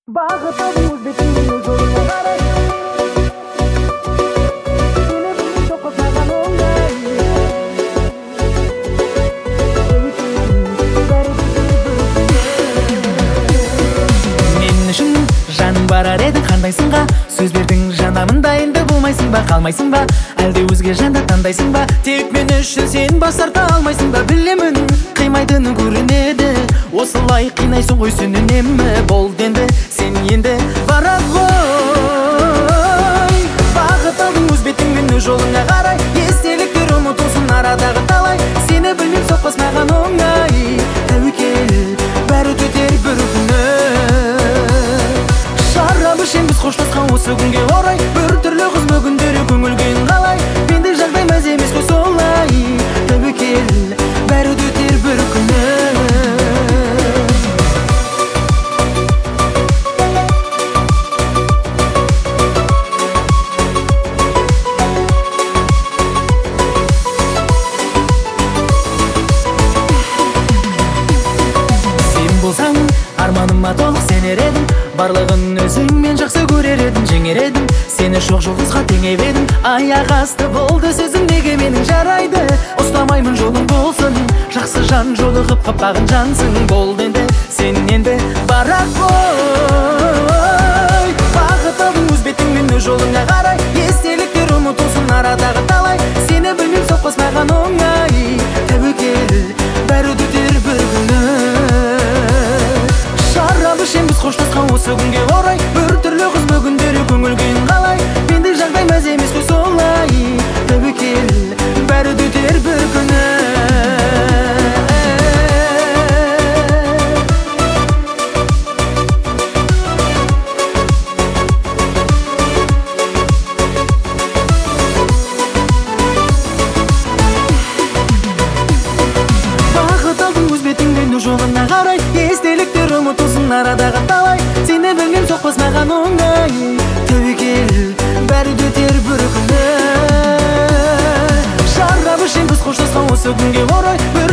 Бағыт алдың бетіңнен өз жолыңа қарай. Сені білмей жоқ қос маған оңай. Мен үшін жаның барар едің қандайсың ға? Сөз бердің жанамында, енді болмайсың ба, қалмайсың ба? Әлде өзге жанды таңдайсың ба? Тек мен үшін сен бас тарта алмайсың ба? Білемін, қимайтының көрінеді. Осылай қинайсың ғой сен үнемі. Болды енді, сен енді бара ғой. Бағыт алдың өз бетіңмен өз жолыңа қарай. Естеліктер ұмытылсын арадағы талай. Сені білмем соқпас маған оңай. Тәуекел, бәрі өтер бір күні. Шарап ішем біз қоштасқан осы күнге орай. Bir түрлі қыз бүгіндері көңіл күйін қалай. Менде жағдай мәз емес қой солай. Тәуекел, бәрі өтер бір күні. Болсаң арманыма толық сенер едім, барлығын өзіңмен жақсы көрер едім, жеңер едім, сені шоқ жұлдызға теңеп едім. Аяқ асты болды сөзім, неге менің жарайды, ұстамаймын жолың болсын, жақсы жан жолы қып қаппағын жансың. Болды енді, сен енді бара ғой. Бағыт алдың өз бетіңмен өз жолыңа қарай. Естеліктер ұмытылсын арадағы талай. Сені білмем соқпас маған оңай. Тәуекел, бәрі өтер бір күні. Шарап ішем біз қоштасқан осы күнге орай. Bir түрлі қыз бүгіндері көңіл күйін қалай. Менде жағдай мәз емес қой солай. Тәуекел, бәрі өтер бір күні. Бағыт алдың өз бетіңмен өз жолыңа қарай. Естеліктер ұмытылсын арадағы талай. Сені білмем соқпас маған оңай. Тәуекел, бәрі өтер бір күні. Шарап ішем біз қоштасқан осы күнге орай.